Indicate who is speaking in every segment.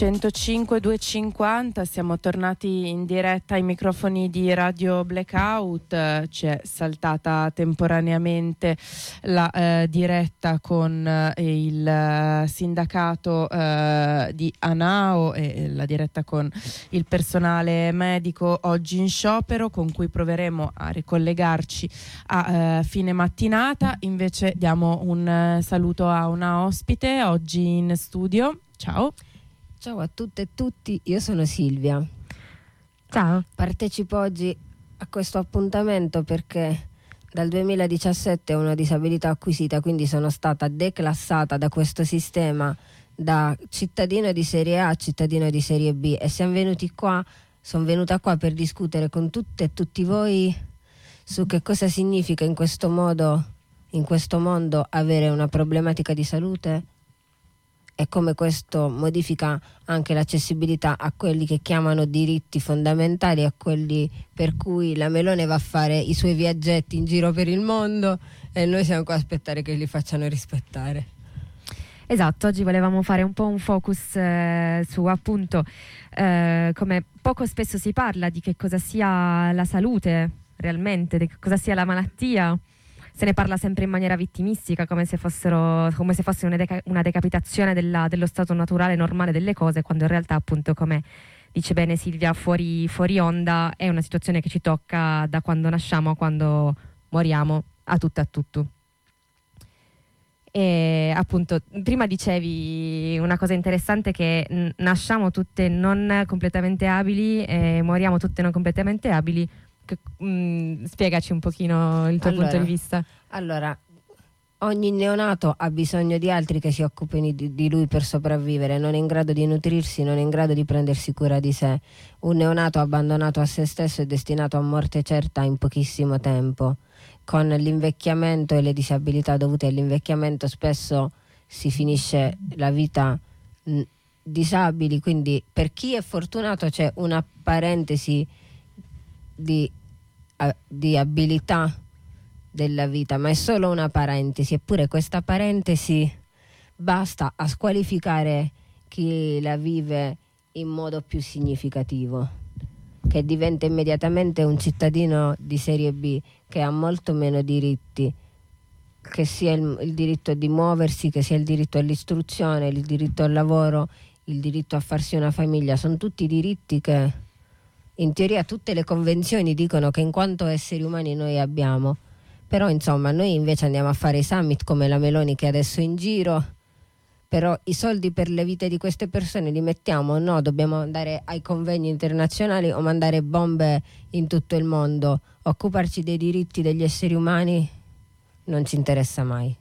Speaker 1: 105 250, siamo tornati in diretta ai microfoni di Radio Blackout. Ci è saltata temporaneamente la diretta con il sindacato di Anao e la diretta con il personale medico oggi in sciopero, con cui proveremo a ricollegarci a fine mattinata. Invece diamo un saluto a una ospite oggi in studio. Ciao.
Speaker 2: Ciao a tutte e tutti, io sono Silvia.
Speaker 3: Ciao.
Speaker 2: Partecipo oggi a questo appuntamento perché dal 2017 ho una disabilità acquisita, quindi sono stata declassata da questo sistema da cittadino di serie A a cittadino di serie B e sono venuta qua per discutere con tutte e tutti voi su che cosa significa in questo mondo avere una problematica di salute e come questo modifica anche l'accessibilità a quelli che chiamano diritti fondamentali, a quelli per cui la Meloni va a fare i suoi viaggetti in giro per il mondo e noi siamo qua a aspettare che li facciano rispettare.
Speaker 3: Esatto, oggi volevamo fare un po' un focus su appunto come poco spesso si parla di che cosa sia la salute realmente, di che cosa sia la malattia. Se ne parla sempre in maniera vittimistica, come se fosse una decapitazione dello stato naturale normale delle cose, quando in realtà, appunto, come dice bene Silvia fuori onda, è una situazione che ci tocca da quando nasciamo a quando moriamo, a tutto. E appunto prima dicevi una cosa interessante, che nasciamo tutte non completamente abili e moriamo tutte non completamente abili. Spiegaci un pochino il tuo punto di vista.
Speaker 2: Allora, ogni neonato ha bisogno di altri che si occupino di lui per sopravvivere, non è in grado di nutrirsi, non è in grado di prendersi cura di sé. Un neonato abbandonato a se stesso è destinato a morte certa in pochissimo tempo. Con l'invecchiamento e le disabilità dovute all'invecchiamento spesso si finisce la vita disabili, quindi per chi è fortunato c'è una parentesi di abilità della vita, ma è solo una parentesi, eppure questa parentesi basta a squalificare chi la vive in modo più significativo, che diventa immediatamente un cittadino di serie B che ha molto meno diritti, che sia il diritto di muoversi, che sia il diritto all'istruzione, il diritto al lavoro, il diritto a farsi una famiglia. Sono tutti diritti che in teoria tutte le convenzioni dicono che in quanto esseri umani noi abbiamo, però insomma noi invece andiamo a fare i summit come la Meloni che è adesso in giro, però i soldi per le vite di queste persone li mettiamo? No, dobbiamo andare ai convegni internazionali o mandare bombe in tutto il mondo. Occuparci dei diritti degli esseri umani non ci interessa mai.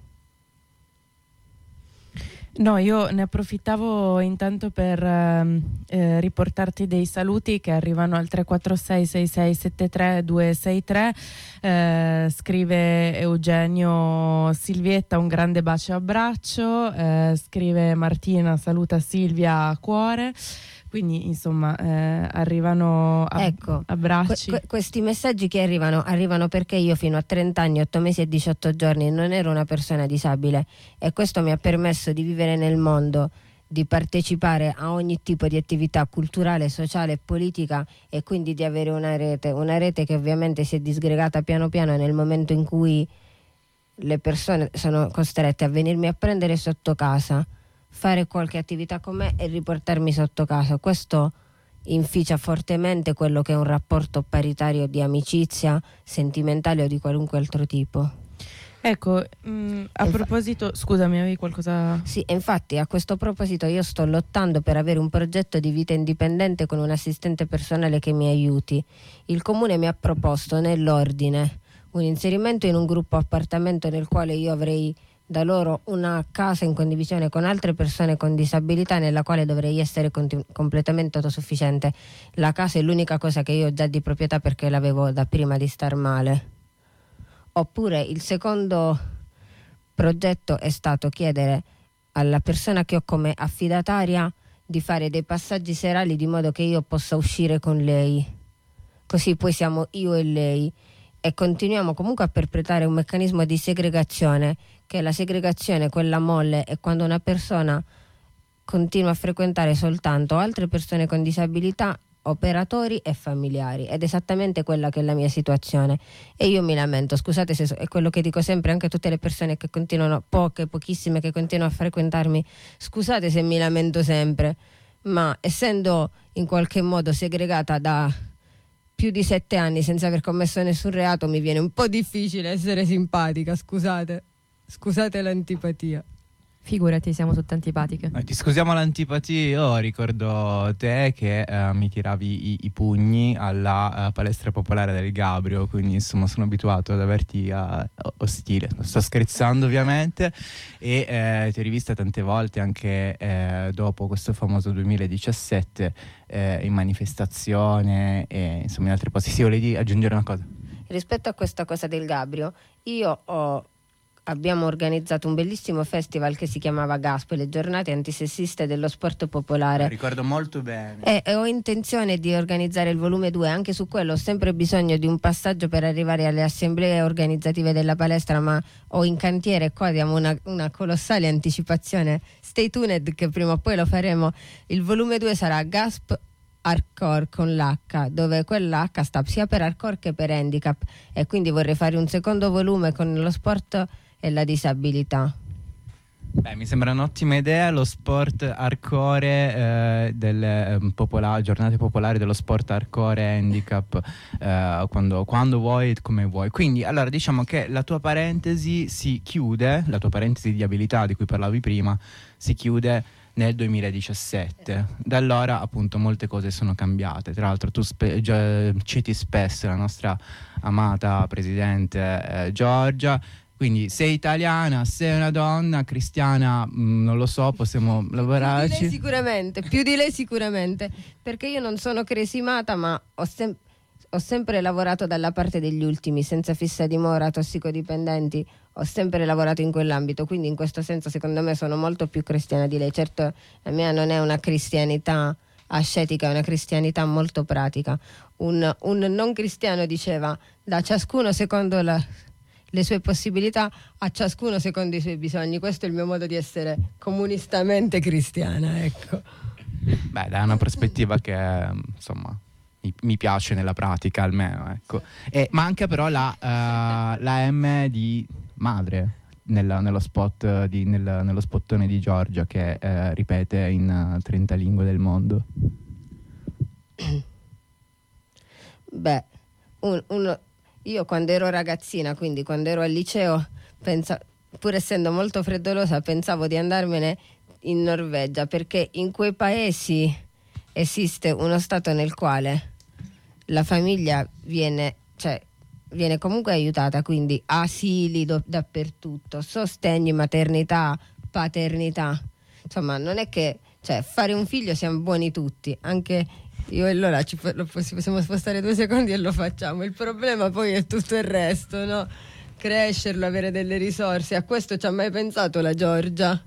Speaker 1: No, io ne approfittavo intanto per riportarti dei saluti che arrivano al 346 6673 263. Scrive Eugenio: Silvietta, un grande bacio e abbraccio. Scrive Martina: saluta Silvia a cuore. Quindi insomma arrivano abbracci.
Speaker 2: Questi messaggi che arrivano perché io fino a 30 anni, 8 mesi e 18 giorni non ero una persona disabile e questo mi ha permesso di vivere nel mondo, di partecipare a ogni tipo di attività culturale, sociale e politica e quindi di avere una rete che ovviamente si è disgregata piano piano nel momento in cui le persone sono costrette a venirmi a prendere sotto casa, fare qualche attività con me e riportarmi sotto casa. Questo inficia fortemente quello che è un rapporto paritario di amicizia, sentimentale o di qualunque altro tipo.
Speaker 1: Ecco, proposito, scusami, avevi qualcosa?
Speaker 2: Sì, infatti a questo proposito io sto lottando per avere un progetto di vita indipendente con un assistente personale che mi aiuti. Il comune mi ha proposto nell'ordine un inserimento in un gruppo appartamento nel quale io avrei da loro una casa in condivisione con altre persone con disabilità nella quale dovrei essere completamente autosufficiente. La casa è l'unica cosa che io ho già di proprietà perché l'avevo da prima di star male. Oppure il secondo progetto è stato chiedere alla persona che ho come affidataria di fare dei passaggi serali di modo che io possa uscire con lei, così poi siamo io e lei e continuiamo comunque a perpetrare un meccanismo di segregazione, che la segregazione, quella molle, è quando una persona continuo a frequentare soltanto altre persone con disabilità, operatori e familiari, ed è esattamente quella che è la mia situazione, e io mi lamento, scusate se è quello che dico sempre anche a tutte le persone che continuano, pochissime che continuano a frequentarmi, scusate se mi lamento sempre, ma essendo in qualche modo segregata da più di 7 anni senza aver commesso nessun reato, mi viene un po' difficile essere simpatica, scusate l'antipatia.
Speaker 3: Figurati, siamo tutte antipatiche.
Speaker 4: Ti scusiamo l'antipatia. Io ricordo te che mi tiravi i pugni alla palestra popolare del Gabrio, quindi insomma sono abituato ad averti ostile. Sto scherzando ovviamente, e ti ho rivista tante volte anche dopo questo famoso 2017 in manifestazione e insomma in altri posti. Sì, volevi aggiungere una cosa?
Speaker 2: Rispetto a questa cosa del Gabrio, abbiamo organizzato un bellissimo festival che si chiamava GASP, le giornate antisessiste dello sport popolare.
Speaker 4: Ricordo molto bene.
Speaker 2: E ho intenzione di organizzare il volume 2, anche su quello ho sempre bisogno di un passaggio per arrivare alle assemblee organizzative della palestra, ma ho in cantiere, qua diamo una colossale anticipazione, stay tuned che prima o poi lo faremo. Il volume 2 sarà GASP Hardcore con l'H, dove quell'H sta sia per hardcore che per handicap, e quindi vorrei fare un secondo volume con lo sport e la disabilità.
Speaker 4: Beh, mi sembra un'ottima idea lo sport hardcore delle giornate popolari dello sport hardcore handicap, quando vuoi e come vuoi. Quindi allora diciamo che la tua parentesi si chiude, la tua parentesi di abilità di cui parlavi prima si chiude nel 2017. Da allora appunto molte cose sono cambiate. Tra l'altro tu citi spesso la nostra amata presidente Giorgia. Quindi sei italiana, sei una donna, cristiana, non lo so, possiamo lavorarci.
Speaker 2: Più di lei sicuramente, perché io non sono cresimata, ma ho sempre lavorato dalla parte degli ultimi, senza fissa dimora, tossicodipendenti, ho sempre lavorato in quell'ambito, quindi in questo senso secondo me sono molto più cristiana di lei. Certo la mia non è una cristianità ascetica, è una cristianità molto pratica. Un non cristiano diceva: da ciascuno secondo le sue possibilità, a ciascuno secondo i suoi bisogni. Questo è il mio modo di essere comunistamente cristiana, ecco.
Speaker 4: Beh, da una prospettiva che insomma mi piace nella pratica almeno, ecco. Ma anche però la M di madre nello spot nello spottone di Giorgia che ripete in 30 lingue del mondo.
Speaker 2: Beh, io quando ero ragazzina, quindi quando ero al liceo, pur essendo molto freddolosa, pensavo di andarmene in Norvegia, perché in quei paesi esiste uno stato nel quale la famiglia viene comunque aiutata, quindi asili dappertutto, sostegni, maternità, paternità, insomma non è che fare un figlio siamo buoni tutti, anche io e Lola possiamo spostare 2 secondi e lo facciamo. Il problema poi è tutto il resto, no? Crescerlo, avere delle risorse. A questo ci ha mai pensato la Giorgia?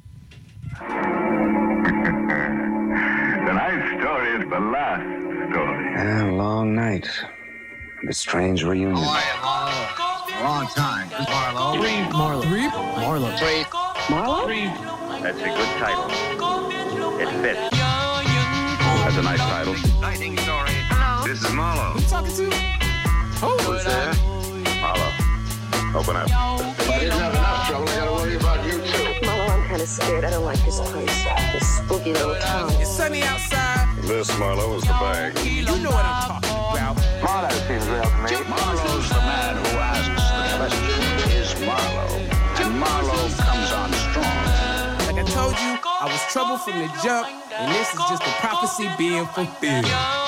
Speaker 5: Tonight's story is the last story.
Speaker 6: A long night. A strange reunion.
Speaker 5: A long time. Marlowe. That's a good title. It fits. That's a nice title. Exciting story. Hello. This is Marlowe. Who you talking to? Who's there? Marlowe. Open up. I didn't have enough trouble. I gotta worry about you too.
Speaker 7: Marlowe, I'm kind of scared. I don't like this place. This spooky little town.
Speaker 8: It's sunny outside.
Speaker 5: This, Marlowe, is the bag.
Speaker 8: You know what I'm talking about.
Speaker 5: Marlowe seems real to me. Marlowe's the man who asks the question, is Marlowe? And Marlowe comes on strong.
Speaker 8: Like I told you, I was trouble from the jump, and this is just a prophecy being fulfilled.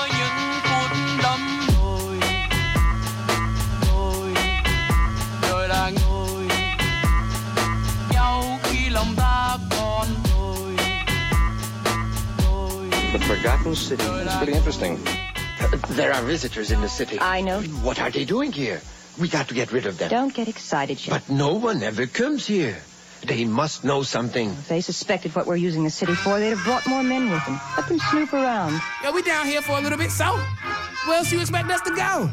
Speaker 6: The Forgotten City. It's pretty interesting. There are visitors in the city.
Speaker 7: I know.
Speaker 6: What are they doing here? We got to get rid of them.
Speaker 7: Don't get excited, Sheriff.
Speaker 6: But no one ever comes here. They must know something.
Speaker 7: If they suspected what we're using the city for, they'd have brought more men with them. Let them snoop around.
Speaker 8: Yo, we down here for a little bit, so where else you expect us to go?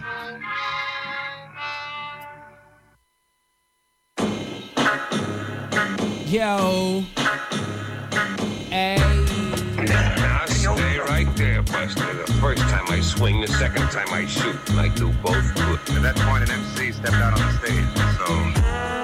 Speaker 8: Yo, hey.
Speaker 5: first time I swing, the second time I shoot, and I do both good.
Speaker 9: At that point, an MC stepped out on the stage, so...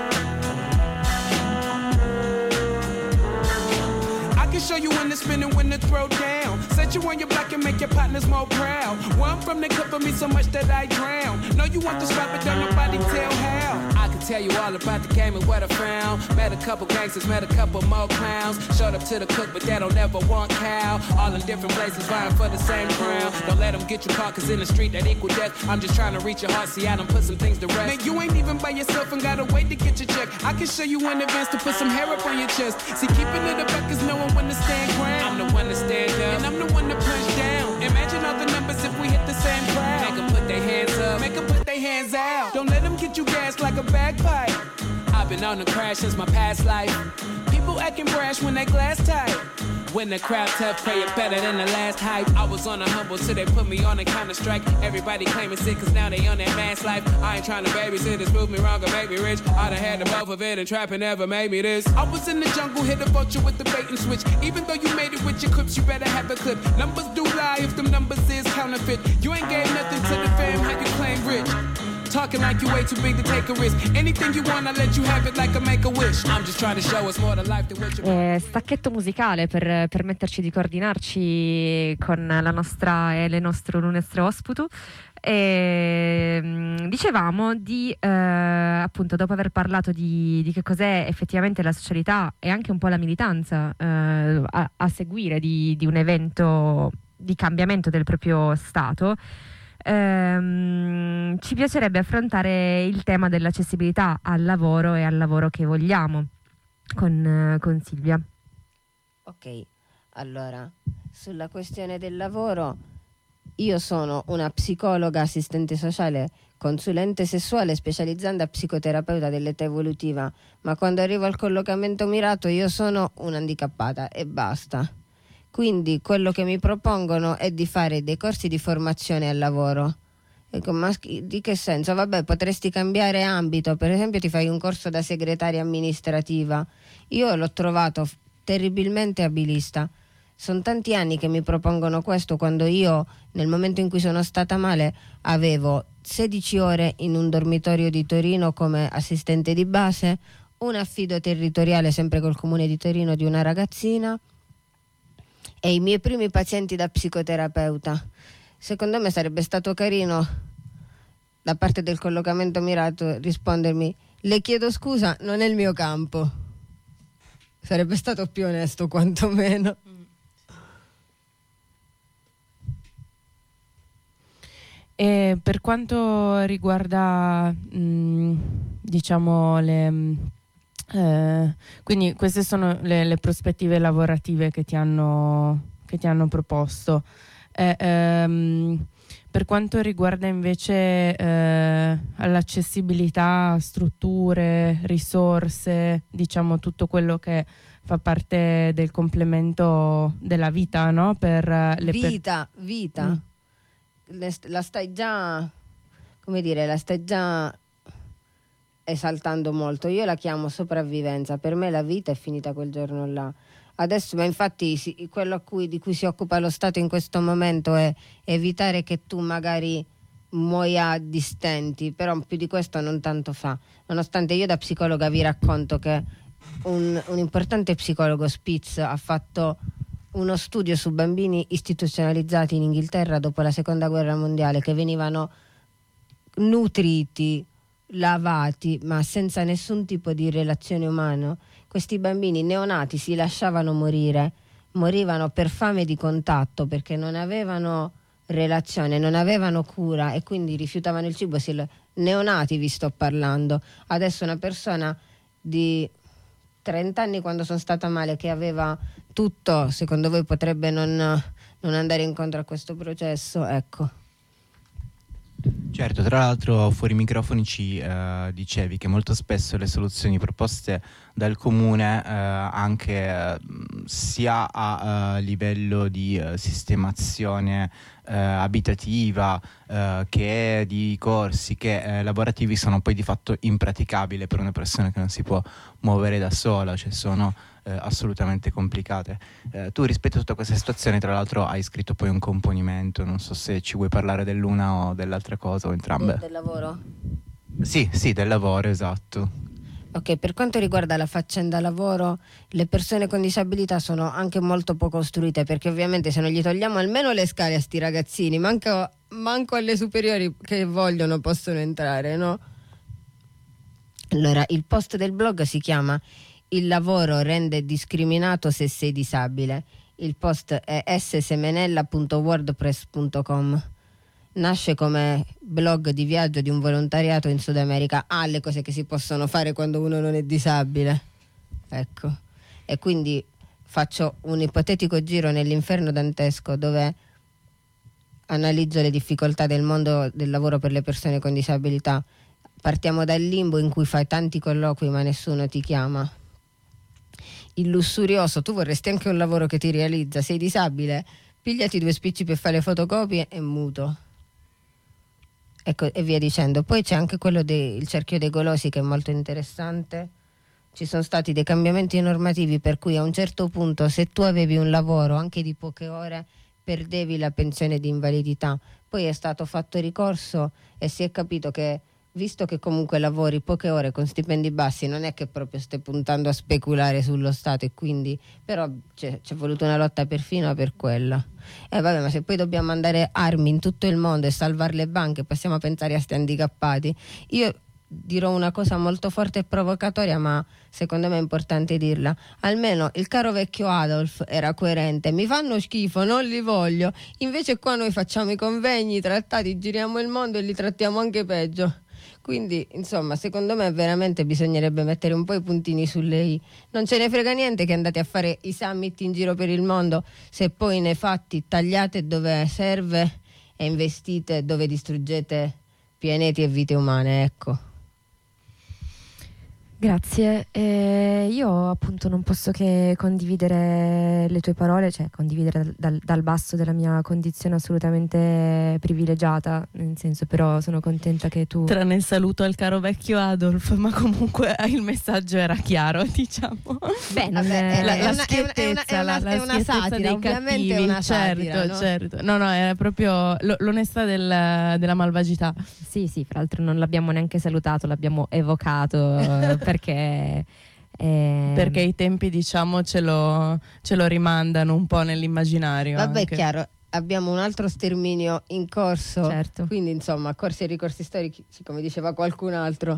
Speaker 8: I can show you when to spin and when to throw down. Set you on your back and make your partners more proud. Where I'm from, they cover me so much that I drown. Know you want the spot, but don't nobody tell how. I can tell you all about the game and what I found. Met a couple gangsters, met a couple more clowns. Showed up to the cook, but they don't ever want cow. All in different places, vying for the same crown. Don't let them get you caught, cause in the street that equal death. I'm just trying to reach your heart, see I done put some things to rest. Man, you ain't even by yourself and gotta wait to get your check. I can show you in advance to put some hair up on your chest. See, keeping it a buck is knowing when to stand ground. I'm the one to stand up, and I'm the one to punch down. Imagine all the numbers if we hit the same crowd. Make them put their hands up, make them put their hands out. Don't let them get you gassed like a bagpipe. I've been on the crash since my past life. People acting brash when they glass tight. When the crowd tough, pray it better than the last hype. I was on a humble till they put me on a counter strike. Everybody claiming sick cause now they on that mass life. I ain't trying to babysit this, prove me wrong or make me rich. I done had the both of it and trapping never made me this. I was in the jungle, hit a vulture with the bait and switch. Even though you made it with your clips, you better have a clip. Numbers do lie if them numbers is counterfeit. You ain't gave nothing to the fam, how you claim rich? Talking like you way too big to take a risk. Anything you want, I let you have it like a make-a-wish. I'm just trying to show us more to life than what you...
Speaker 3: Stacchetto musicale per permetterci di coordinarci con la nostra e il nostro ospite. Dicevamo di appunto, dopo aver parlato di che cos'è effettivamente la socialità e anche un po' la militanza a seguire di un evento di cambiamento del proprio stato, ci piacerebbe affrontare il tema dell'accessibilità al lavoro e al lavoro che vogliamo con Silvia.
Speaker 2: Ok, allora sulla questione del lavoro, io sono una psicologa, assistente sociale, consulente sessuale, specializzanda psicoterapeuta dell'età evolutiva, ma quando arrivo al collocamento mirato io sono un'handicappata e basta. Quindi quello che mi propongono è di fare dei corsi di formazione al lavoro. Ecco, ma di che senso? Vabbè, potresti cambiare ambito, per esempio ti fai un corso da segretaria amministrativa. Io l'ho trovato terribilmente abilista. Sono tanti anni che mi propongono questo, quando io, nel momento in cui sono stata male, avevo 16 ore in un dormitorio di Torino come assistente di base, un affido territoriale sempre col comune di Torino di una ragazzina, e i miei primi pazienti da psicoterapeuta. Secondo me sarebbe stato carino da parte del collocamento mirato rispondermi: le chiedo scusa, non è il mio campo. Sarebbe stato più onesto quantomeno.
Speaker 1: E per quanto riguarda diciamo quindi queste sono le prospettive lavorative che ti hanno proposto. Per quanto riguarda invece l'accessibilità, strutture, risorse, diciamo tutto quello che fa parte del complemento della vita, no? Per le
Speaker 2: vita. La stai già, come dire, la stai già esaltando molto. Io la chiamo sopravvivenza, per me la vita è finita quel giorno là. Adesso, ma infatti quello di cui si occupa lo Stato in questo momento è evitare che tu magari muoia di stenti, però più di questo non tanto fa. Nonostante io da psicologa vi racconto che un importante psicologo, Spitz, ha fatto uno studio su bambini istituzionalizzati in Inghilterra dopo la seconda guerra mondiale, che venivano nutriti, lavati, ma senza nessun tipo di relazione umana. Questi bambini neonati si lasciavano morire, morivano per fame di contatto, perché non avevano relazione, non avevano cura e quindi rifiutavano il cibo. Neonati vi sto parlando. Adesso una persona di 30 anni, quando sono stata male, che aveva tutto, secondo voi potrebbe non andare incontro a questo processo? Ecco.
Speaker 4: Certo, tra l'altro fuori microfoni ci dicevi che molto spesso le soluzioni proposte dal comune, anche sia a livello di sistemazione abitativa che di corsi che lavorativi, sono poi di fatto impraticabili per una persona che non si può muovere da sola, cioè sono assolutamente complicate. Tu rispetto a tutta questa situazione, tra l'altro, hai scritto poi un componimento, non so se ci vuoi parlare dell'una o dell'altra cosa o entrambe.
Speaker 2: Del lavoro?
Speaker 4: Sì, del lavoro, esatto.
Speaker 2: Ok, per quanto riguarda la faccenda lavoro, le persone con disabilità sono anche molto poco costruite, perché ovviamente se non gli togliamo almeno le scale a sti ragazzini, manco alle superiori che vogliono possono entrare, no? Allora, il post del blog si chiama "Il lavoro rende discriminato se sei disabile". Il post è ssemenella.wordpress.com. Nasce come blog di viaggio di un volontariato in Sud America. Le cose che si possono fare quando uno non è disabile, ecco. E quindi faccio un ipotetico giro nell'inferno dantesco, dove analizzo le difficoltà del mondo del lavoro per le persone con disabilità. Partiamo dal limbo in cui fai tanti colloqui ma nessuno ti chiama. Il lussurioso: tu vorresti anche un lavoro che ti realizza, sei disabile, pigliati 2 spicci per fare le fotocopie e muto. Ecco, e via dicendo. Poi c'è anche quello del cerchio dei golosi, che è molto interessante. Ci sono stati dei cambiamenti normativi per cui a un certo punto, se tu avevi un lavoro anche di poche ore, perdevi la pensione di invalidità. Poi è stato fatto ricorso e si è capito che, visto che comunque lavori poche ore con stipendi bassi, non è che proprio stai puntando a speculare sullo Stato, e quindi però c'è voluta una lotta perfino per quella. Vabbè, ma se poi dobbiamo mandare armi in tutto il mondo e salvare le banche, passiamo a pensare a sti handicappati. Io dirò una cosa molto forte e provocatoria, ma secondo me è importante dirla. Almeno il caro vecchio Adolf era coerente: mi fanno schifo, non li voglio. Invece qua noi facciamo i convegni, i trattati, giriamo il mondo e li trattiamo anche peggio. Quindi, insomma, secondo me veramente bisognerebbe mettere un po' i puntini sulle i. Non ce ne frega niente che andate a fare i summit in giro per il mondo, se poi nei fatti tagliate dove serve e investite dove distruggete pianeti e vite umane, ecco.
Speaker 3: Grazie. Io appunto non posso che condividere le tue parole, cioè condividere dal basso della mia condizione assolutamente privilegiata, nel senso, però sono contenta che tu...
Speaker 1: Tranne il saluto al caro vecchio Adolf, ma comunque il messaggio era chiaro, diciamo.
Speaker 2: Beh,
Speaker 1: la schiettezza, la schiettezza dei cattivi,
Speaker 2: è una satira, no?
Speaker 1: certo. No, è proprio l'onestà della malvagità.
Speaker 3: Sì, fra l'altro non l'abbiamo neanche salutato, l'abbiamo evocato perché
Speaker 1: i tempi, diciamo, ce lo rimandano un po' nell'immaginario.
Speaker 2: Vabbè,
Speaker 1: anche.
Speaker 2: È chiaro, abbiamo un altro sterminio in corso,
Speaker 3: certo.
Speaker 2: Quindi insomma, corsi e ricorsi storici, come diceva qualcun altro.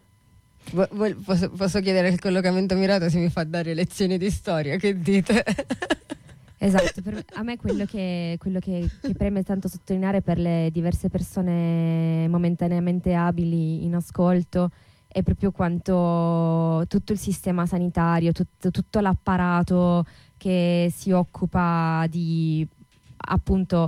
Speaker 2: Posso chiedere il collocamento mirato se mi fa dare lezioni di storia, che dite?
Speaker 3: Esatto, a me quello che preme tanto sottolineare per le diverse persone momentaneamente abili in ascolto è proprio quanto tutto il sistema sanitario, tutto l'apparato che si occupa di appunto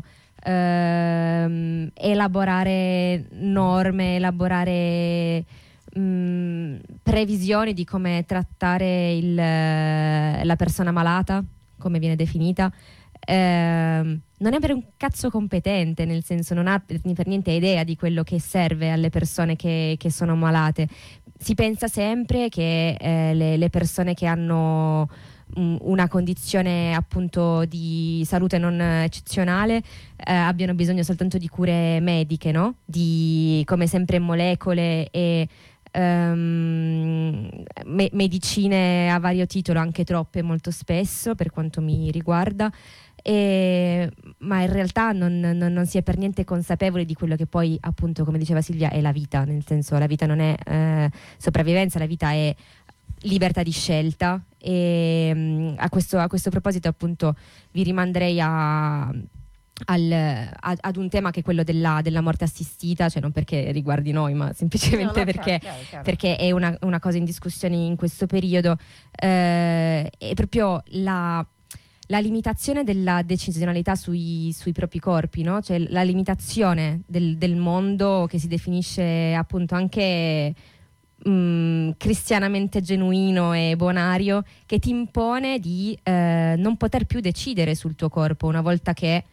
Speaker 3: elaborare norme, elaborare previsioni di come trattare la persona malata, come viene definita, non è per un cazzo competente, nel senso non ha per niente idea di quello che serve alle persone che sono malate. Si pensa sempre che le persone che hanno una condizione appunto di salute non eccezionale abbiano bisogno soltanto di cure mediche, no? Di, come sempre, molecole e medicine a vario titolo, anche troppe molto spesso per quanto mi riguarda, ma in realtà non si è per niente consapevoli di quello che poi, appunto, come diceva Silvia, è la vita, nel senso, la vita non è sopravvivenza, la vita è libertà di scelta. E a questo proposito, appunto, vi rimanderei ad un tema che è quello della morte assistita, cioè non perché riguardi noi, ma semplicemente perché è una cosa in discussione in questo periodo. È proprio la limitazione della decisionalità sui propri corpi, no? Cioè la limitazione del mondo che si definisce appunto anche cristianamente genuino e bonario che ti impone di non poter più decidere sul tuo corpo una volta che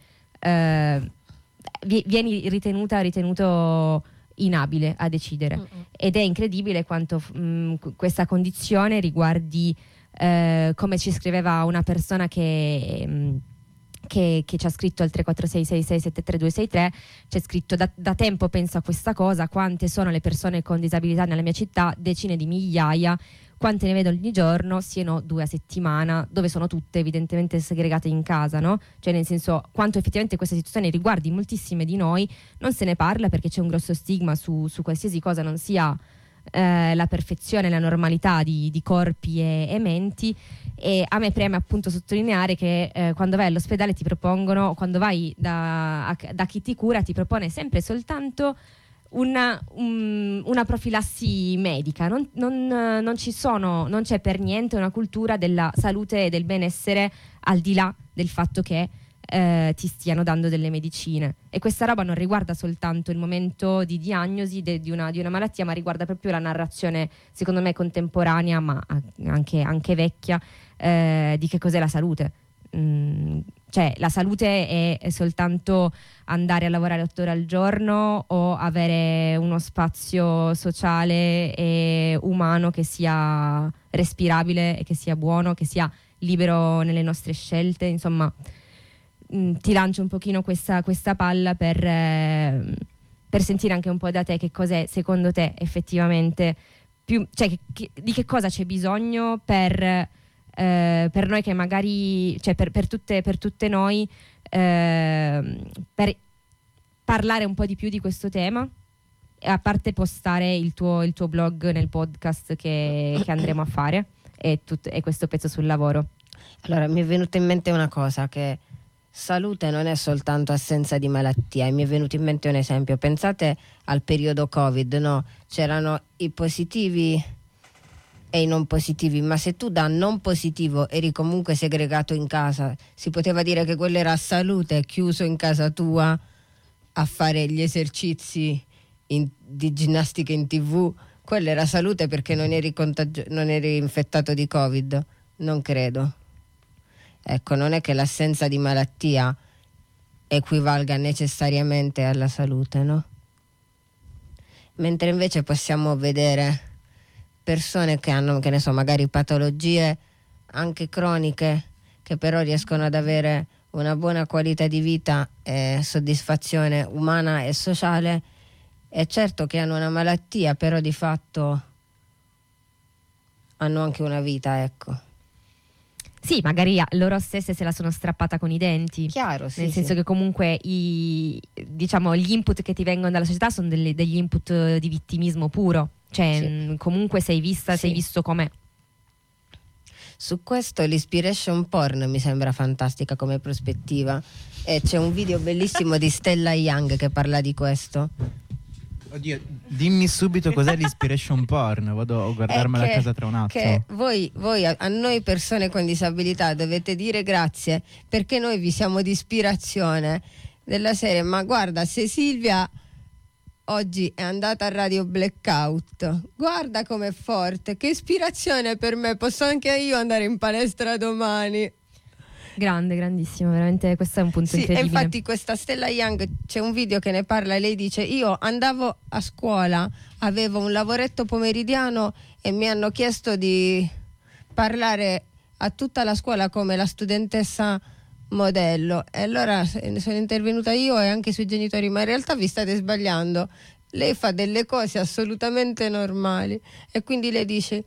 Speaker 3: vieni ritenuto inabile a decidere. Ed è incredibile quanto questa condizione riguardi, come ci scriveva una persona che ci ha scritto al 34666732263, c'è scritto: da tempo penso a questa cosa, quante sono le persone con disabilità nella mia città, decine di migliaia, quante ne vedo ogni giorno, siano 2 a settimana, dove sono tutte evidentemente segregate in casa, no? Cioè, nel senso, quanto effettivamente questa situazione riguardi moltissime di noi, non se ne parla perché c'è un grosso stigma su qualsiasi cosa non sia la perfezione, la normalità di corpi e menti. E a me preme appunto sottolineare che quando vai all'ospedale ti propongono, quando vai da chi ti cura, ti propone sempre soltanto una profilassi medica, non c'è per niente una cultura della salute e del benessere al di là del fatto che ti stiano dando delle medicine. E questa roba non riguarda soltanto il momento di diagnosi di una malattia, ma riguarda proprio la narrazione, secondo me contemporanea, ma anche vecchia, di che cos'è la salute. Cioè, la salute è soltanto andare a lavorare 8 ore al giorno o avere uno spazio sociale e umano che sia respirabile e che sia buono, che sia libero nelle nostre scelte. Insomma, ti lancio un pochino questa palla per sentire anche un po' da te che cos'è secondo te effettivamente cioè di che cosa c'è bisogno per noi che magari, cioè per tutte noi, per parlare un po' di più di questo tema, a parte postare il tuo blog nel podcast che andremo a fare e questo pezzo sul lavoro.
Speaker 2: Allora, mi è venuta in mente una cosa, che salute non è soltanto assenza di malattia, e mi è venuto in mente un esempio. Pensate al periodo Covid, no? C'erano i positivi e i non positivi, ma se tu da non positivo eri comunque segregato in casa, si poteva dire che quello era salute, chiuso in casa tua a fare gli esercizi di ginnastica in TV, quello era salute perché non eri infettato di Covid? Non credo. Ecco, non è che l'assenza di malattia equivalga necessariamente alla salute, no? Mentre invece possiamo vedere persone che hanno, che ne so, magari patologie anche croniche, che però riescono ad avere una buona qualità di vita e soddisfazione umana e sociale. È certo che hanno una malattia, però di fatto hanno anche una vita, ecco.
Speaker 3: Sì, magari loro stesse se la sono strappata con i denti.
Speaker 2: Chiaro, sì.
Speaker 3: Nel senso che comunque gli input che ti vengono dalla società sono degli input di vittimismo puro. Cioè, comunque sei visto com'è.
Speaker 2: Su questo l'inspiration porn mi sembra fantastica come prospettiva. E c'è un video bellissimo di Stella Young che parla di questo.
Speaker 4: Oddio, dimmi subito cos'è l'inspiration porn, vado a guardarmela a casa tra un attimo.
Speaker 2: Che voi a noi persone con disabilità dovete dire grazie, perché noi vi siamo di ispirazione, della serie. Ma guarda, se Silvia oggi è andata a Radio Blackout, guarda com'è forte, che ispirazione per me, posso anche io andare in palestra domani.
Speaker 3: Grande, grandissimo, veramente questo è un punto incredibile.
Speaker 2: E infatti questa Stella Young, c'è un video che ne parla, e lei dice: io andavo a scuola, avevo un lavoretto pomeridiano e mi hanno chiesto di parlare a tutta la scuola come la studentessa modello, e allora sono intervenuta io e anche i suoi genitori: ma in realtà vi state sbagliando, lei fa delle cose assolutamente normali. E quindi lei dice: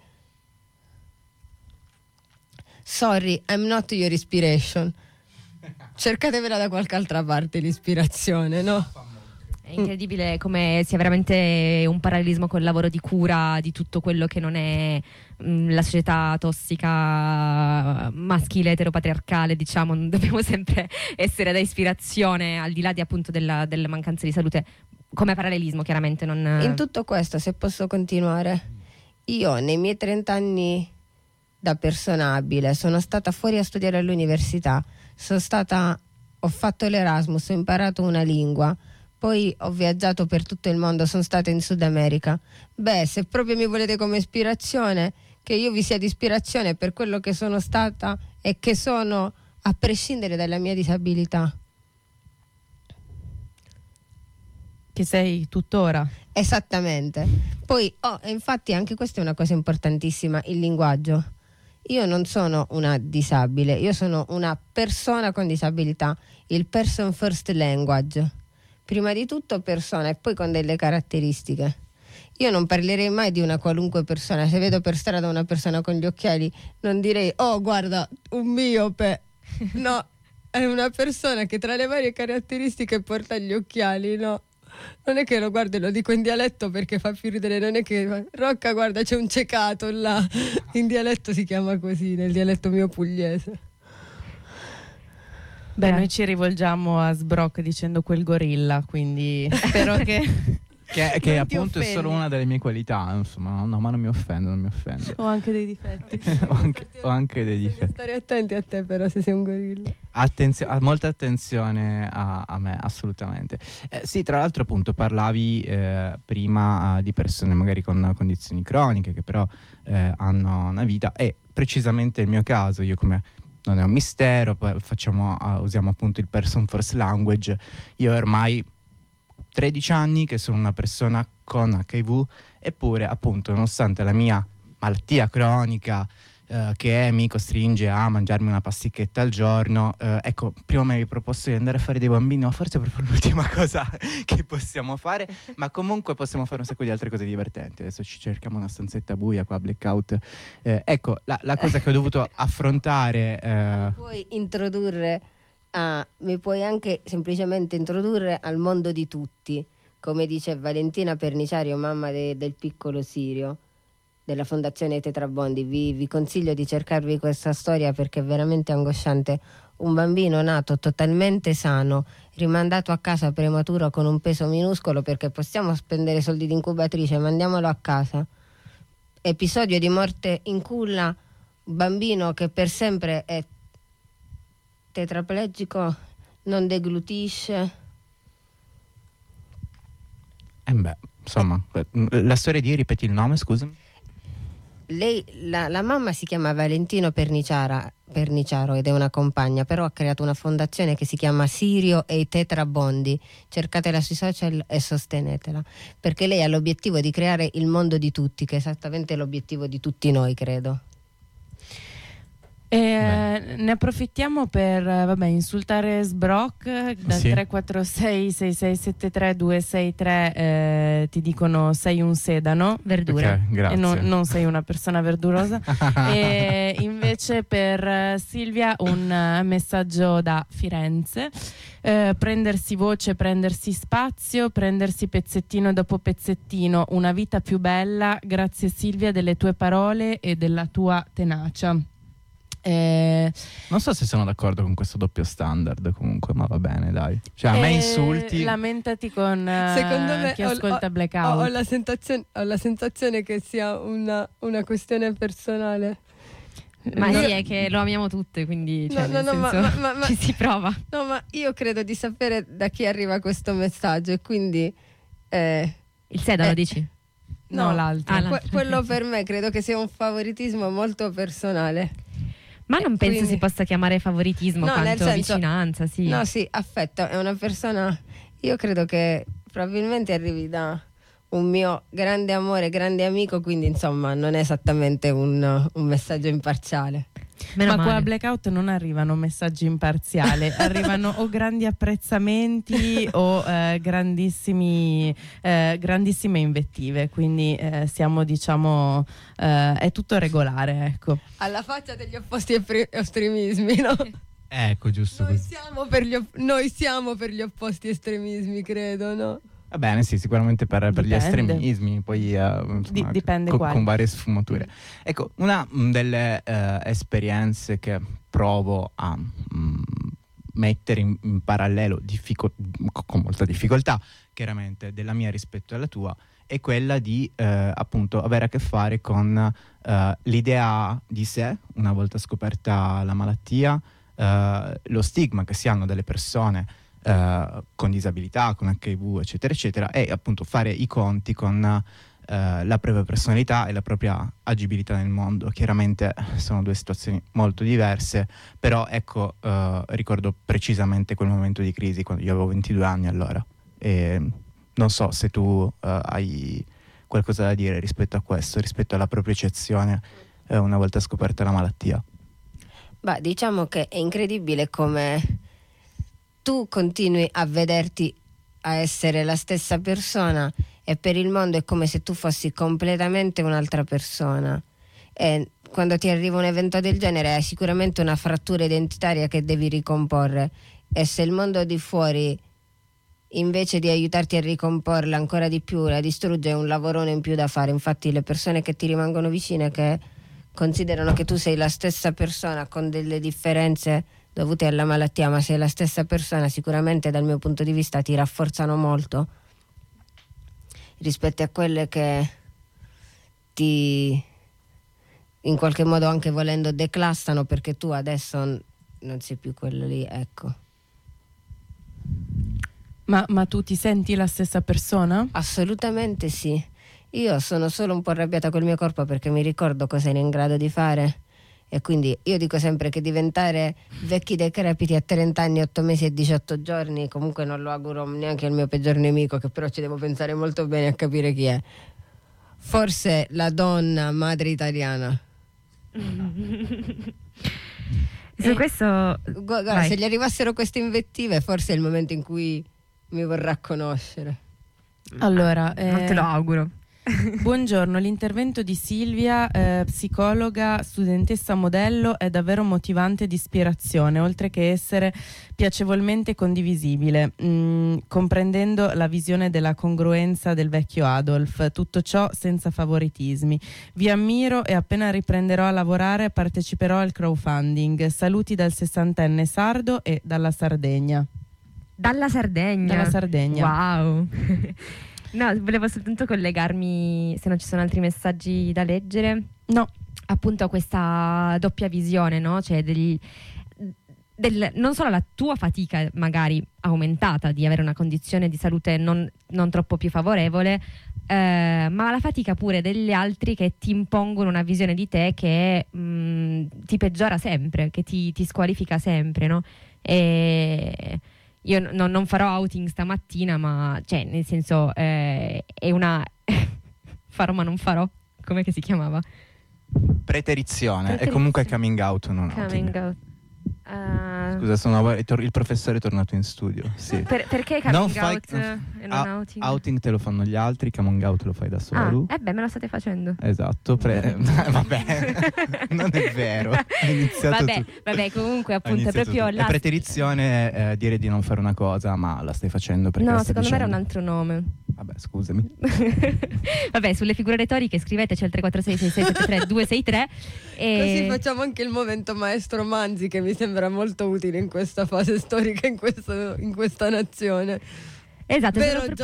Speaker 2: sorry, I'm not your inspiration. Cercatevela da qualche altra parte l'ispirazione, no?
Speaker 3: È incredibile come sia veramente un parallelismo col lavoro di cura di tutto quello che non è la società tossica maschile eteropatriarcale, diciamo. Dobbiamo sempre essere da ispirazione, al di là di appunto della mancanza di salute, come parallelismo chiaramente. Non...
Speaker 2: In tutto questo, se posso continuare, io nei miei 30 anni da persona abile sono stata fuori a studiare all'università, ho fatto l'Erasmus, ho imparato una lingua, Poi ho viaggiato per tutto il mondo, sono stata in Sud America. Beh, se proprio mi volete come ispirazione, che io vi sia di ispirazione per quello che sono stata e che sono, a prescindere dalla mia disabilità.
Speaker 1: Che sei tuttora.
Speaker 2: Esattamente. Poi, infatti anche questa è una cosa importantissima, il linguaggio. Io non sono una disabile, io sono una persona con disabilità, il person first language. Prima di tutto persona e poi con delle caratteristiche. Io non parlerei mai di una qualunque persona. Se vedo per strada una persona con gli occhiali, non direi, oh guarda, un miope. No, è una persona che tra le varie caratteristiche porta gli occhiali, no? Non è che lo guardo e lo dico in dialetto perché fa più ridere, non è che Rocca guarda c'è un ciecato là, in dialetto si chiama così, nel dialetto mio pugliese.
Speaker 1: Beh, noi ci rivolgiamo a Sbrock dicendo quel gorilla, quindi spero che
Speaker 4: che appunto è solo una delle mie qualità, insomma, no, ma non mi offendo.
Speaker 1: Ho anche dei difetti.
Speaker 4: ho anche dei difetti.
Speaker 2: Stare attenti a te però se sei un gorilla.
Speaker 4: Molta attenzione a me, assolutamente. Sì, tra l'altro appunto parlavi prima di persone magari con condizioni croniche che però hanno una vita, e precisamente il mio caso, io come non è un mistero, usiamo appunto il person first language, io ormai 13 anni che sono una persona con HIV, eppure appunto nonostante la mia malattia cronica che mi costringe a mangiarmi una pasticchetta al giorno, ecco, prima mi avevi proposto di andare a fare dei bambini, ma forse è proprio l'ultima cosa che possiamo fare, ma comunque possiamo fare un sacco di altre cose divertenti. Adesso ci cerchiamo una stanzetta buia qua, blackout. Ecco, la cosa che ho dovuto affrontare...
Speaker 2: Puoi introdurre... mi puoi anche semplicemente introdurre al mondo di tutti, come dice Valentina Perniciario, mamma del piccolo Sirio, della fondazione Tetrabondi. Vi consiglio di cercarvi questa storia perché è veramente angosciante. Un bambino nato totalmente sano, rimandato a casa prematuro con un peso minuscolo perché possiamo spendere soldi di incubatrice, mandiamolo a casa. Episodio di morte in culla, bambino che per sempre è tetraplegico, non deglutisce.
Speaker 4: Beh, insomma, la storia di, ripeti il nome, scusami.
Speaker 2: Lei, la mamma si chiama Valentino Perniciaro ed è una compagna, però ha creato una fondazione che si chiama Sirio e i Tetrabondi. Cercatela sui social e sostenetela, perché lei ha l'obiettivo di creare il mondo di tutti, che è esattamente l'obiettivo di tutti noi, credo.
Speaker 1: Ne approfittiamo per insultare Sbrock dal 346 6673 263. Ti dicono sei un sedano, verdura,
Speaker 4: okay, grazie.
Speaker 1: E non sei una persona verdurosa. E invece per Silvia un messaggio da Firenze: prendersi voce, prendersi spazio, prendersi pezzettino dopo pezzettino, una vita più bella. Grazie Silvia delle tue parole e della tua tenacia.
Speaker 4: Non so se sono d'accordo con questo doppio standard, comunque, ma va bene, dai. Cioè, a me insulti.
Speaker 1: Lamentati con
Speaker 2: secondo me
Speaker 1: chi ascolta Blackout.
Speaker 2: Ho la sensazione che sia una questione personale.
Speaker 3: Ma sì, è che lo amiamo tutte, quindi ma ci si prova.
Speaker 2: No, ma io credo di sapere da chi arriva questo messaggio e quindi
Speaker 3: il sedano dici?
Speaker 2: No,
Speaker 1: l'altro.
Speaker 2: Quello per me credo che sia un favoritismo molto personale.
Speaker 3: Ma non penso
Speaker 2: quindi
Speaker 3: si possa chiamare favoritismo, quanto
Speaker 2: nel senso,
Speaker 3: vicinanza, sì.
Speaker 2: No, sì, affetto. È una persona, io credo che probabilmente arrivi da un mio grande amore, grande amico, quindi insomma non è esattamente un messaggio imparziale.
Speaker 1: Ma qua a Blackout non arrivano messaggi imparziali, arrivano o grandi apprezzamenti o grandissime invettive, quindi siamo, diciamo, è tutto regolare, ecco.
Speaker 2: Alla faccia degli opposti estremismi, no?
Speaker 4: Ecco, giusto.
Speaker 2: Noi siamo per gli opposti estremismi, credo, no?
Speaker 4: Va bene, sì, sicuramente per gli estremismi, poi insomma,
Speaker 1: dipende
Speaker 4: con varie sfumature. Ecco, una delle esperienze che provo a mettere in parallelo con molta difficoltà, chiaramente, della mia rispetto alla tua, è quella di appunto avere a che fare con l'idea di sé una volta scoperta la malattia, lo stigma che si hanno delle persone con disabilità, con HIV, eccetera, eccetera, e appunto fare i conti con la propria personalità e la propria agibilità nel mondo. Chiaramente sono due situazioni molto diverse, però ecco, ricordo precisamente quel momento di crisi quando io avevo 22 anni allora, e non so se tu hai qualcosa da dire rispetto a questo, rispetto alla propria eccezione una volta scoperta la malattia.
Speaker 2: Beh, diciamo che è incredibile come tu continui a vederti a essere la stessa persona e per il mondo è come se tu fossi completamente un'altra persona, e quando ti arriva un evento del genere hai sicuramente una frattura identitaria che devi ricomporre, e se il mondo di fuori invece di aiutarti a ricomporla ancora di più la distrugge, è un lavorone in più da fare. Infatti le persone che ti rimangono vicine, che considerano che tu sei la stessa persona con delle differenze dovute alla malattia, ma sei la stessa persona, sicuramente dal mio punto di vista ti rafforzano molto rispetto a quelle che ti in qualche modo, anche volendo, declassano perché tu adesso non sei più quello lì, ecco.
Speaker 1: Ma tu ti senti la stessa persona?
Speaker 2: Assolutamente sì. Io sono solo un po' arrabbiata col mio corpo perché mi ricordo cosa ero in grado di fare, e quindi io dico sempre che diventare vecchi decrepiti a 30 anni, 8 mesi e 18 giorni comunque non lo auguro neanche al mio peggior nemico, che però ci devo pensare molto bene a capire chi è. Forse la donna madre italiana.
Speaker 3: Su questo
Speaker 2: guarda, se gli arrivassero queste invettive forse è il momento in cui mi vorrà conoscere.
Speaker 1: Allora,
Speaker 3: non te lo auguro.
Speaker 1: Buongiorno, l'intervento di Silvia, psicologa, studentessa modello, è davvero motivante di ispirazione, oltre che essere piacevolmente condivisibile, comprendendo la visione della congruenza del vecchio Adolf, tutto ciò senza favoritismi. Vi ammiro e appena riprenderò a lavorare parteciperò al crowdfunding. Saluti dal 60enne sardo e dalla Sardegna.
Speaker 3: Dalla Sardegna?
Speaker 1: Dalla Sardegna.
Speaker 3: Wow. No, volevo soltanto collegarmi, se non ci sono altri messaggi da leggere.
Speaker 1: No.
Speaker 3: Appunto a questa doppia visione, no? Cioè non solo la tua fatica magari aumentata di avere una condizione di salute non troppo più favorevole, ma la fatica pure degli altri che ti impongono una visione di te che ti peggiora sempre, che ti squalifica sempre, no? E io non farò outing stamattina, ma cioè nel senso è una farò ma non farò, com'è che si chiamava?
Speaker 4: Preterizione. È comunque coming out, non outing.
Speaker 3: Coming out.
Speaker 4: Scusa, il professore è tornato in studio. Sì.
Speaker 3: Perché coming out e non outing?
Speaker 4: Outing te lo fanno gli altri, coming out lo fai da solo.
Speaker 3: Me lo state facendo.
Speaker 4: Esatto. Vabbè, non è vero.
Speaker 3: Vabbè, comunque appunto è proprio
Speaker 4: la preterizione è dire di non fare una cosa, ma la stai facendo perché
Speaker 3: no, secondo me era un altro nome.
Speaker 4: Vabbè, scusami.
Speaker 3: Vabbè, sulle figure retoriche scriveteci al 346-6673-263 e
Speaker 2: così facciamo anche il momento maestro Manzi, che mi sembra molto utile in questa fase storica, in questa nazione.
Speaker 3: Esatto,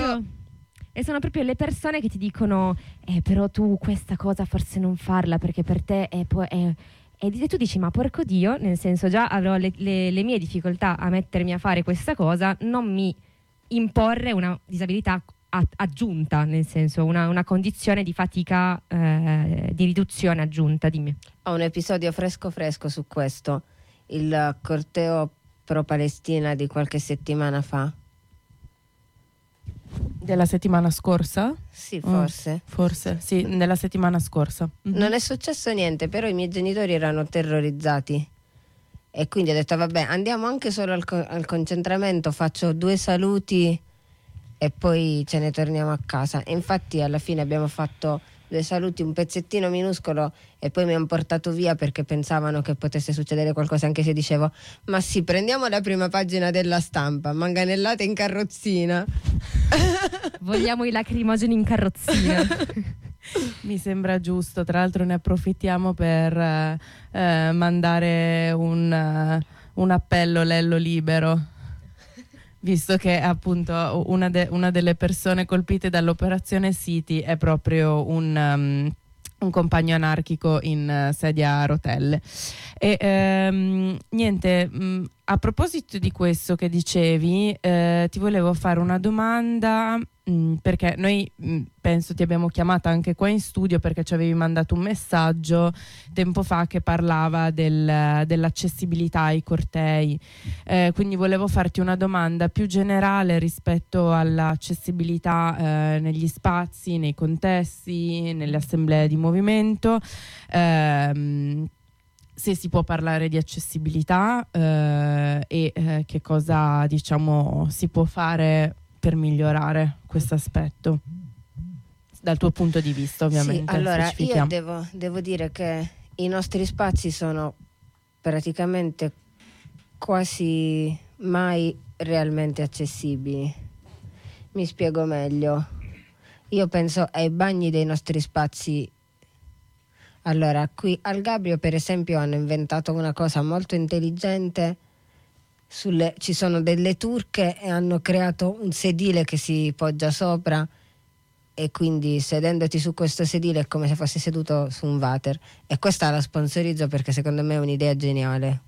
Speaker 3: sono proprio le persone che ti dicono però tu questa cosa forse non farla perché per te è e tu dici ma porco Dio, nel senso già avrò le mie difficoltà a mettermi a fare questa cosa, non mi imporre una disabilità aggiunta, nel senso una condizione di fatica, di riduzione aggiunta. Dimmi.
Speaker 2: Ho un episodio fresco su questo, il corteo pro Palestina di qualche settimana fa.
Speaker 1: Della settimana scorsa?
Speaker 2: Sì, forse.
Speaker 1: Forse, sì, nella settimana scorsa.
Speaker 2: Non è successo niente, però i miei genitori erano terrorizzati e quindi ho detto vabbè, andiamo anche solo al concentramento, faccio 2 saluti e poi ce ne torniamo a casa. E infatti alla fine abbiamo fatto 2 saluti, un pezzettino minuscolo, e poi mi hanno portato via perché pensavano che potesse succedere qualcosa, anche se dicevo ma sì, prendiamo la prima pagina della Stampa, manganellate in carrozzina.
Speaker 3: Vogliamo i lacrimogeni in carrozzina.
Speaker 1: Mi sembra giusto, tra l'altro ne approfittiamo per mandare un appello Lello libero, visto che appunto una delle persone colpite dall'operazione City è proprio un compagno anarchico in sedia a rotelle. E niente, A proposito di questo che dicevi, ti volevo fare una domanda, perché noi penso ti abbiamo chiamata anche qua in studio perché ci avevi mandato un messaggio tempo fa che parlava dell'accessibilità ai cortei, quindi volevo farti una domanda più generale rispetto all'accessibilità negli spazi, nei contesti, nelle assemblee di movimento, se si può parlare di accessibilità e che cosa, diciamo, si può fare per migliorare questo aspetto dal tuo punto di vista, ovviamente.
Speaker 2: Sì, allora io devo dire che i nostri spazi sono praticamente quasi mai realmente accessibili. Mi spiego meglio. Io penso ai bagni dei nostri spazi. Allora, qui al Gabrio per esempio hanno inventato una cosa molto intelligente, ci sono delle turche e hanno creato un sedile che si poggia sopra e quindi sedendoti su questo sedile è come se fossi seduto su un water, e questa la sponsorizzo perché secondo me è un'idea geniale.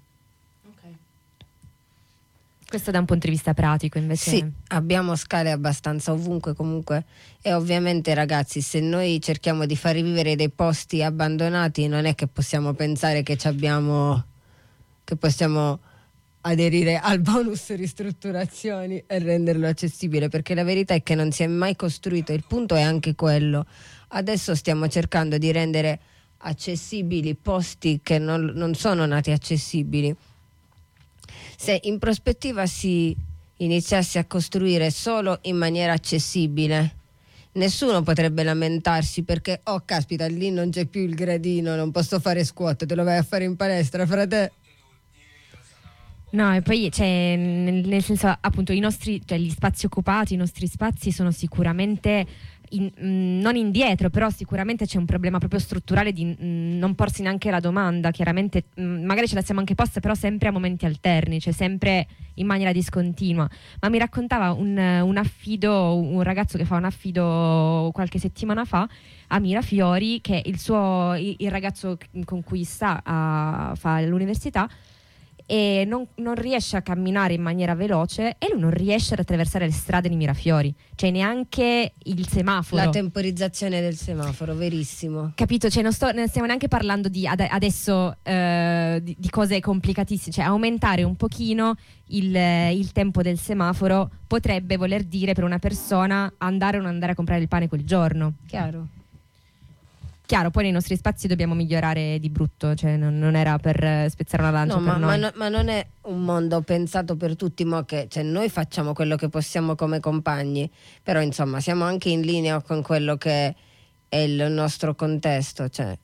Speaker 3: Questo da un punto di vista pratico invece.
Speaker 2: Sì, abbiamo scale abbastanza ovunque comunque, e ovviamente ragazzi, se noi cerchiamo di far rivivere dei posti abbandonati non è che possiamo pensare che possiamo aderire al bonus ristrutturazioni e renderlo accessibile, perché la verità è che non si è mai costruito. Il punto è anche quello. Adesso stiamo cercando di rendere accessibili posti che non sono nati accessibili. Se in prospettiva si iniziasse a costruire solo in maniera accessibile, nessuno potrebbe lamentarsi perché, oh caspita, lì non c'è più il gradino, non posso fare squat, te lo vai a fare in palestra, frate.
Speaker 3: No, e poi nel senso, appunto, gli spazi occupati, i nostri spazi sono sicuramente non indietro, però sicuramente c'è un problema proprio strutturale di non porsi neanche la domanda. Chiaramente magari ce la siamo anche posta, però sempre a momenti alterni, cioè sempre in maniera discontinua. Ma mi raccontava un ragazzo che fa un affido qualche settimana fa a Mirafiori, che il ragazzo con cui fa l'università e non riesce a camminare in maniera veloce, e lui non riesce ad attraversare le strade di Mirafiori, cioè neanche il semaforo.
Speaker 2: La temporizzazione del semaforo, verissimo.
Speaker 3: Capito? Cioè non stiamo neanche parlando adesso di cose complicatissime, cioè aumentare un pochino il tempo del semaforo potrebbe voler dire per una persona andare o non andare a comprare il pane quel giorno. Chiaro, poi nei nostri spazi dobbiamo migliorare di brutto, cioè non era per spezzare una lancia per noi.
Speaker 2: Ma non è un mondo pensato per tutti, cioè noi facciamo quello che possiamo come compagni, però insomma siamo anche in linea con quello che è il nostro contesto, cioè.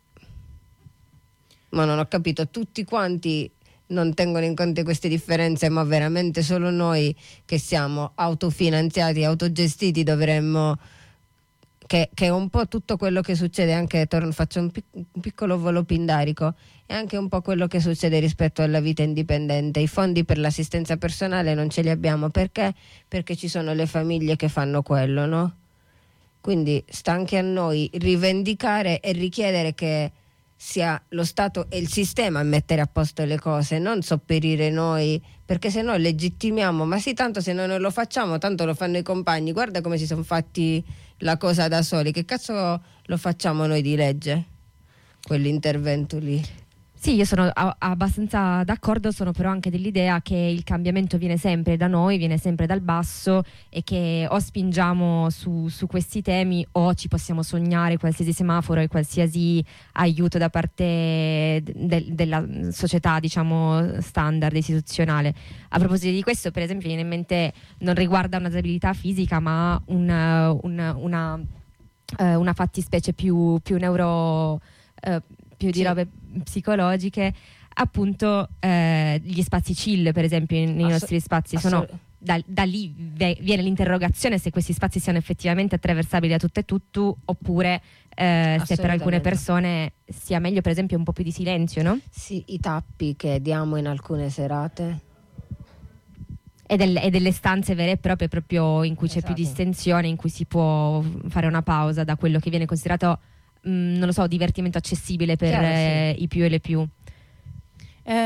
Speaker 2: Ma non ho capito, tutti quanti non tengono in conto queste differenze, ma veramente solo noi che siamo autofinanziati, autogestiti dovremmo... Che è un po' tutto quello che succede anche, faccio un piccolo volo pindarico, è anche un po' quello che succede rispetto alla vita indipendente. I fondi per l'assistenza personale non ce li abbiamo, perché? Perché ci sono le famiglie che fanno quello, no? Quindi sta anche a noi rivendicare e richiedere che sia lo Stato e il sistema a mettere a posto le cose, non sopperire noi, perché se no legittimiamo, ma sì, tanto se noi non lo facciamo, tanto lo fanno i compagni, guarda come si sono fatti la cosa da soli, che cazzo lo facciamo noi di legge, quell'intervento lì?
Speaker 3: Sì, io sono abbastanza d'accordo, sono però anche dell'idea che il cambiamento viene sempre da noi, viene sempre dal basso, e che o spingiamo su questi temi o ci possiamo sognare qualsiasi semaforo e qualsiasi aiuto da parte della società, diciamo, standard istituzionale. A proposito di questo, per esempio, viene in mente, non riguarda una disabilità fisica, ma una fattispecie più neuro... più di robe psicologiche, appunto gli spazi chill, per esempio, nei nostri spazi sono da lì viene l'interrogazione se questi spazi siano effettivamente attraversabili da tutto e tutto, oppure se per alcune persone sia meglio, per esempio, un po' più di silenzio, no?
Speaker 2: Sì, i tappi che diamo in alcune serate
Speaker 3: e delle stanze vere e proprio in cui c'è più distensione, in cui si può fare una pausa da quello che viene considerato non lo so, divertimento accessibile per i più e le più.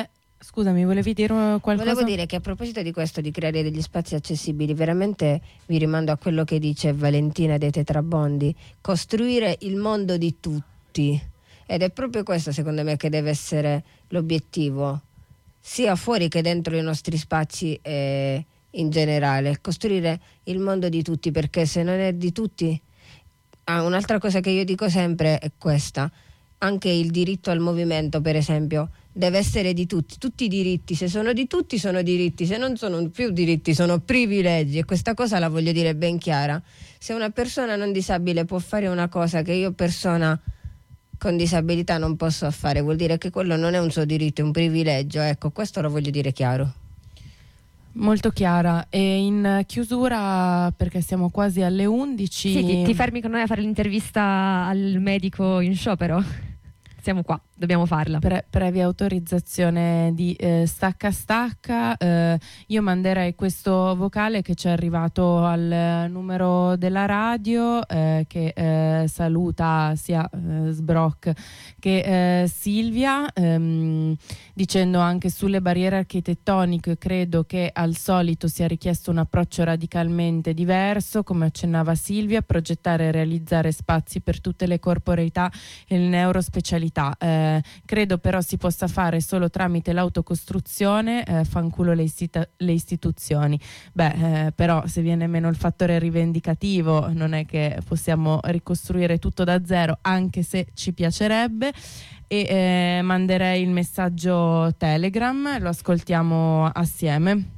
Speaker 1: Scusami, volevi dire qualcosa?
Speaker 2: Volevo dire che a proposito di questo, di creare degli spazi accessibili, veramente vi rimando a quello che dice Valentina dei Tetrabondi: costruire il mondo di tutti. Ed è proprio questo, secondo me, che deve essere l'obiettivo, sia fuori che dentro i nostri spazi in generale, costruire il mondo di tutti, perché se non è di tutti... un'altra cosa che io dico sempre è questa: anche il diritto al movimento, per esempio, deve essere di tutti. Tutti i diritti, se sono di tutti, sono diritti, se non sono più diritti, sono privilegi, e questa cosa la voglio dire ben chiara. Se una persona non disabile può fare una cosa che io, persona con disabilità, non posso fare, vuol dire che quello non è un suo diritto, è un privilegio. Ecco, questo lo voglio dire chiaro.
Speaker 1: Molto chiara. E in chiusura, perché siamo quasi alle 11...
Speaker 3: Sì, ti fermi con noi a fare l'intervista al medico in sciopero? Siamo qua, dobbiamo farla.
Speaker 1: Previa autorizzazione di Stacca Stacca, io manderei questo vocale che ci è arrivato al numero della radio, che saluta sia Sbrock che Silvia, dicendo anche: sulle barriere architettoniche credo che al solito sia richiesto un approccio radicalmente diverso, come accennava Silvia, progettare e realizzare spazi per tutte le corporeità e le neurospecialità. Credo però si possa fare solo tramite l'autocostruzione, fanculo le istituzioni. Però se viene meno il fattore rivendicativo non è che possiamo ricostruire tutto da zero, anche se ci piacerebbe. E manderei il messaggio Telegram, lo ascoltiamo assieme.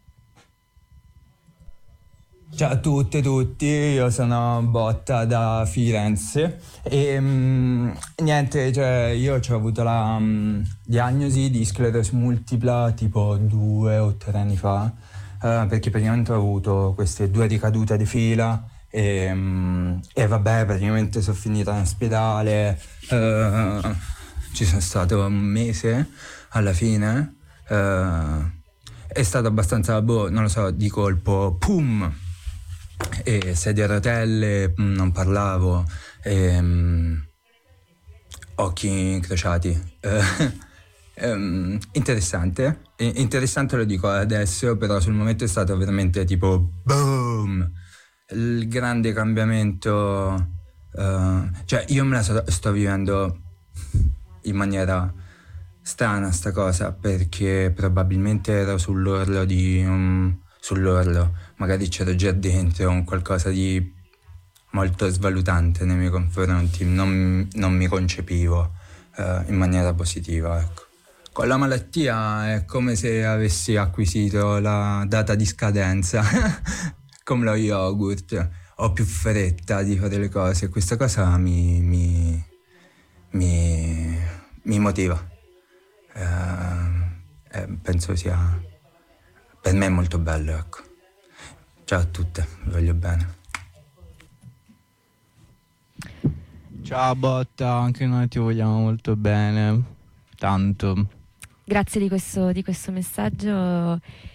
Speaker 10: Ciao a tutte e tutti, io sono Botta da Firenze e niente, cioè io ho avuto la diagnosi di sclerosi multipla tipo 2 o 3 anni fa, perché praticamente ho avuto queste 2 ricadute di fila e vabbè, praticamente sono finita in ospedale, ci sono stato un mese alla fine, è stato abbastanza, non lo so, di colpo, pum! E sedia a rotelle, non parlavo, occhi incrociati. Interessante lo dico adesso, però sul momento è stato veramente tipo boom, il grande cambiamento. Cioè io me la sto vivendo in maniera strana sta cosa, perché probabilmente ero sull'orlo magari c'ero già dentro un qualcosa di molto svalutante nei miei confronti, non mi concepivo in maniera positiva, ecco. Con la malattia è come se avessi acquisito la data di scadenza come lo yogurt, ho più fretta di fare le cose, e questa cosa mi motiva, penso sia per me molto bello, ecco. Ciao a tutte, vi voglio bene.
Speaker 4: Ciao Botta, anche noi ti vogliamo molto bene, tanto.
Speaker 3: Grazie di questo messaggio.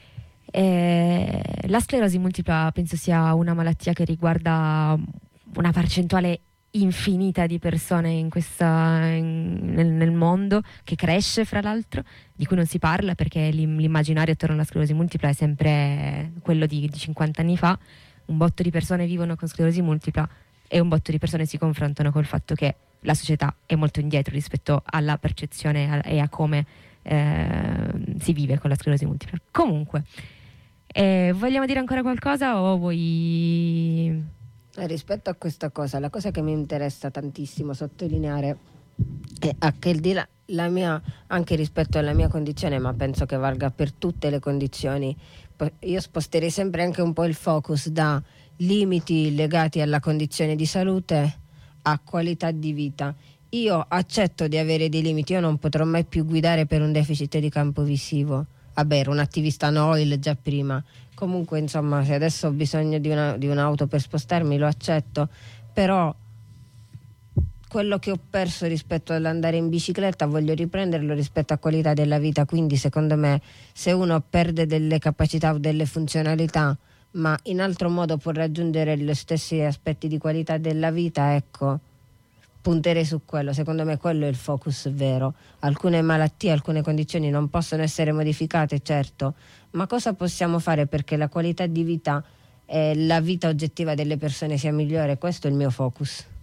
Speaker 3: La sclerosi multipla penso sia una malattia che riguarda una percentuale infinita di persone nel mondo, che cresce fra l'altro, di cui non si parla perché l'immaginario attorno alla sclerosi multipla è sempre quello di 50 anni fa. Un botto di persone vivono con sclerosi multipla e un botto di persone si confrontano col fatto che la società è molto indietro rispetto alla percezione e a come si vive con la sclerosi multipla. Comunque, vogliamo dire ancora qualcosa o vuoi...
Speaker 2: Rispetto a questa cosa, la cosa che mi interessa tantissimo sottolineare è che il di là, la mia, anche rispetto alla mia condizione, ma penso che valga per tutte le condizioni, io sposterei sempre anche un po' il focus da limiti legati alla condizione di salute a qualità di vita. Io accetto di avere dei limiti, io non potrò mai più guidare per un deficit di campo visivo. Vabbè, ero un attivista NOIL già prima. Comunque, insomma, se adesso ho bisogno di un'auto per spostarmi, lo accetto. Però quello che ho perso rispetto all'andare in bicicletta voglio riprenderlo rispetto a qualità della vita. Quindi, secondo me, se uno perde delle capacità o delle funzionalità, ma in altro modo può raggiungere gli stessi aspetti di qualità della vita, ecco, punterei su quello. Secondo me quello è il focus vero. Alcune malattie, alcune condizioni non possono essere modificate, certo, ma cosa possiamo fare perché la qualità di vita e la vita oggettiva delle persone sia migliore? Questo è il mio focus.